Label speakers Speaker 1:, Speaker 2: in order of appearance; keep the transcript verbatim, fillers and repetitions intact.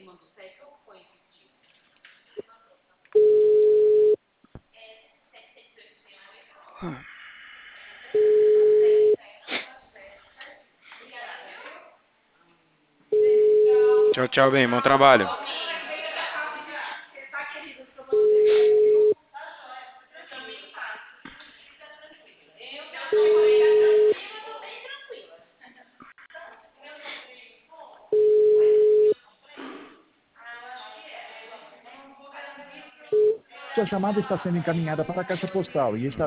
Speaker 1: Tchau, tchau, bem. Bom trabalho.
Speaker 2: Sua chamada está sendo encaminhada para a caixa postal e estará